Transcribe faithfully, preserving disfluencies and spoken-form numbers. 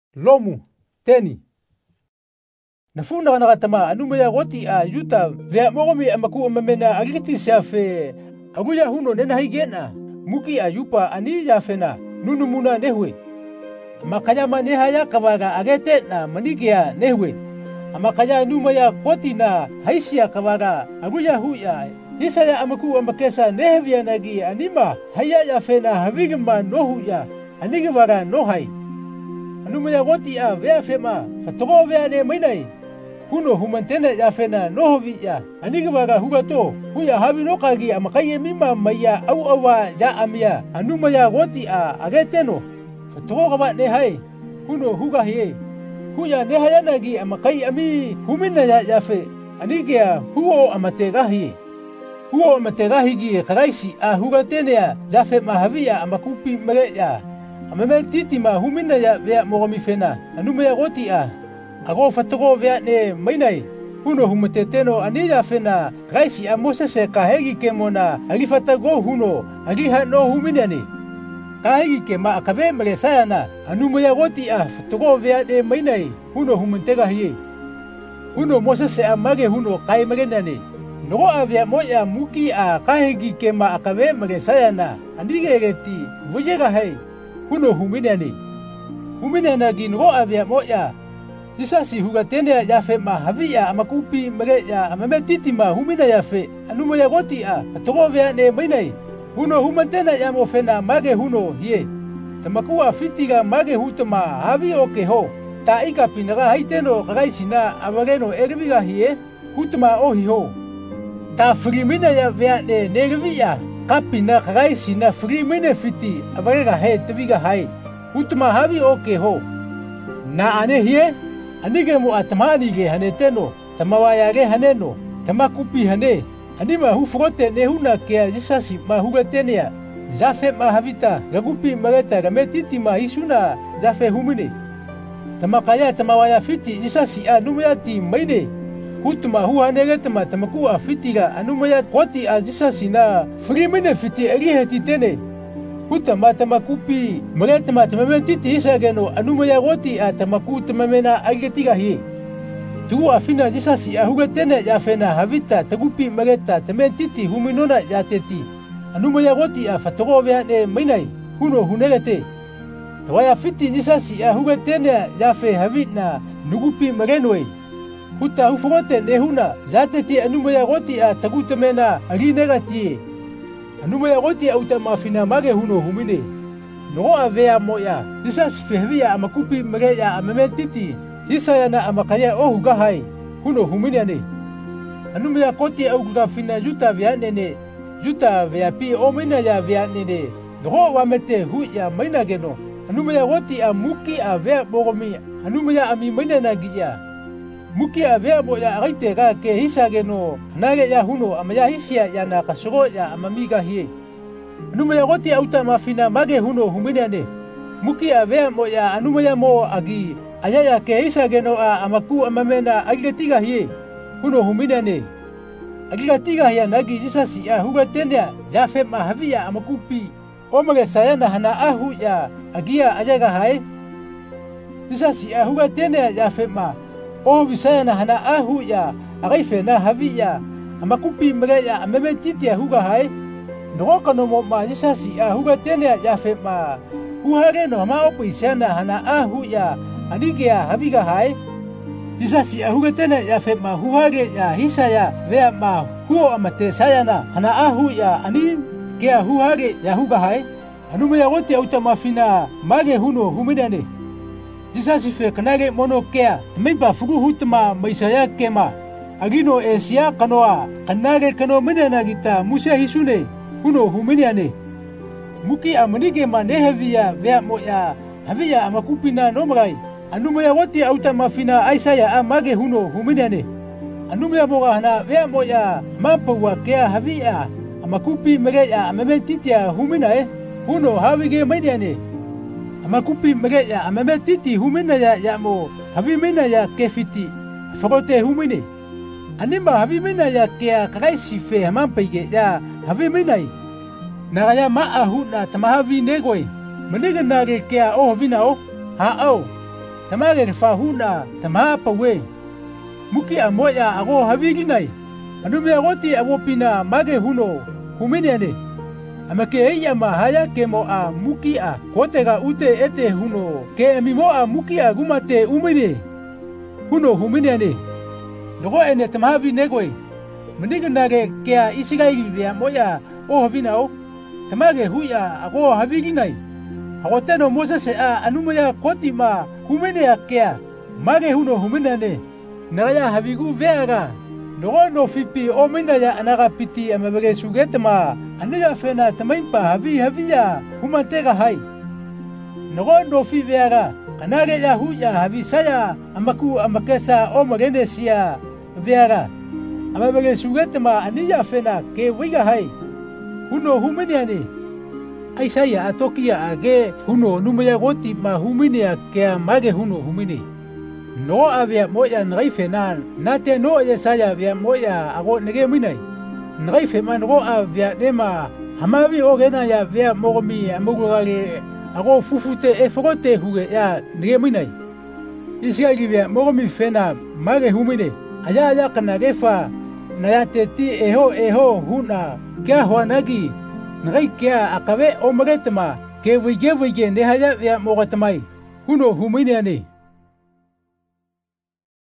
Lomu, teni. Nafuna nakatama anumaya wati a yuta vea mogomi amaku amamena agiti safe aguya huno nena haigena muki ayupa ani yafena nunumuna nehwe. Makanya manehaya kawaga agete na manigia nehwe. Amakanya numaya wati na haisia kawaga aguya huya. Isaya amaku amakesa nehvia nagi anima haya yafena havigma nohuya anigwara nohai. Anumaya wati a vea fema fatogo vea ne mainai. Huno humantena yafena nohovia anigwara hugato huya havinokagi amakaye mima maya au awa ja amia anumaya wati a ageteno fatogo gaba ne hai huno huga hie huya ne hayanagi amakai ami humina ya yafe anigia huo amategahi huo amategahigi karaisi a hugatenea jafe mahavia amakupi maleya ameme titi ma humina ya vea mogomifena anumaya wati a ago fatogo vea ne mainai huno humateteno aniya fena karaisi a mosese kahegi kemona agifatago huno agiha no huminani kahegi kema akabe male sayana anumaya wati a fatogo vea ne mainai huno humantegahi huno mosese amage huno kai magenani nogo avia moya muki a kahegi kema akabe male sayana andigegeti vujega hai huno huminani huminanagi nogo avia moya Sisasi hugatene yafe mahavia amakupi maleya amametiti ma humina yafe anumaya wati a atogo vea ne mainai huno humantena yamofena mage huno hie tamakua fitiga mage hutama havi okeho ta ika pinaga haiteno kagaisina amageno egeviga hie hutama ohiho ta frimina ya vea ne negevia kapina kagaisina frimine fiti amagega he teviga hai hutama havi okeho na ane hie anige mo atmani ge haneteno tamawaya ge haneno tamakupi hane anima hufrote ne huna ke jisasi ma hugatenia jafe ma havita gagupi mageta gametiti ma isuna jafe humine tamakaya tamawaya fiti jisasi anumyati maine hutuma huhanegetama tamaku afitiga anumya kwati a jisasi na frimine fiti eriheti tene Hutama tamakupi magetama tamametiti isageno anumaya wati a tamaku tamamena agetiga hi tu afina jisasi ahugatene yafena havita tagupi mageta tametiti huminona yateti anumaya wati a fatogo vea ne mainai huno hunelete tawaya fiti jisasi ahugatene yafe havitna nugupi magenoi huta hufogote ne huna zateti anumaya wati a tagutamena aginegati anumaya wati auta mafina mage huno humine nogo avea moya disas fehvia amakupi mageya amametiti isayana amakaya ohuga hai huno humine ane anumaya koti auga fina yuta vea nene yuta vea pi omina ya vea nene nogo wamete huya maina geno anumaya wati amuki avea bogomi anumaya ami maina nagiya muki avea moya agaite ga ke hisageno nage ya huno amaya hisia ya na kasogo ya amamiga hie anumaya wati auta mafina mage huno huminane muki avea moya anumaya mo agi ayaya ke hisageno a amaku amamena agigatiga hie huno huminane agigatiga hia nagi jisasi a hugatenia jafe mahavia amakupi omage sayana hana ahu ya agia ayaga hai jisasi a hugatenia jafe ma o visayana hana ahu ya agaifena havia amakupi mreya amemetiti ahuga hai nogo kano mo ma jisasi ahuga tene yafe ma huhare no ma opisana hana ahu ya anigea haviga hai jisasi ahuga tene yafe ma huhare ya hisaya vea ma huo amate sayana hana ahu ya ani gea huhare ya huga hai anumaya wote autamafina mage huno huminane Jisasi fe kanage mono kea tamiba fugu hutama maisaya kema agino esia kanoa kanage kano minana gita musa hisune huno huminiane muki amanige manehevia vea moya havia amakupina nomrai anumaya wati auta mafina aisaya amage huno huminiane anumaya boga hana vea moya mampawa kea havia amakupi megeya amemetitia huminae huno havige mainiane amakupi mageya amametiti humina ya yamo havimina ya kefiti fagote humine anima havimina ya kea karaisi fe hamampege ya haviminai nagaya maa huna tamahavi negoi maniga nage kea o vinao ha au tamage fahuna tama pawe muki amoya ago havigi nai anume agoti awopina mage huno humini ane amake eia mahaya ke mo a muki a kotega ute ete huno ke mimo a muki a gumate umini huno humini ane logo ene tamavi negoi menignage ke a isigai via moya o havina o tamage huya ago havigi nai agoteno Moses a anumaya koti ma humini a kea mage huno humini ane naya havigu veaga logo no fipi o mina ya anaga piti amabage sugetma aniga fena tamaimpa havi havia humantega hai logo no fi veaga anage ya huya havi saya amaku amakesa o magenesia veaga amabage sugetma aniga fena ke wiga hai huno huminiani aisaya atokia age huno numaya goti ma huminia ke mage huno humini no avia moya ngai fenan nate no ya saya via moya ago nege minai ngai fe man go avia dema hamavi ogena ya via mogomi amugale ago fufute e fogote huge ya nege minai isia givia mogomi fena mage humine aya ya kana gefa na ya teti eho eho huna kya hoanagi ngai kya akabe o magetma ke vige vige ne haya via mogotamai huno humine ani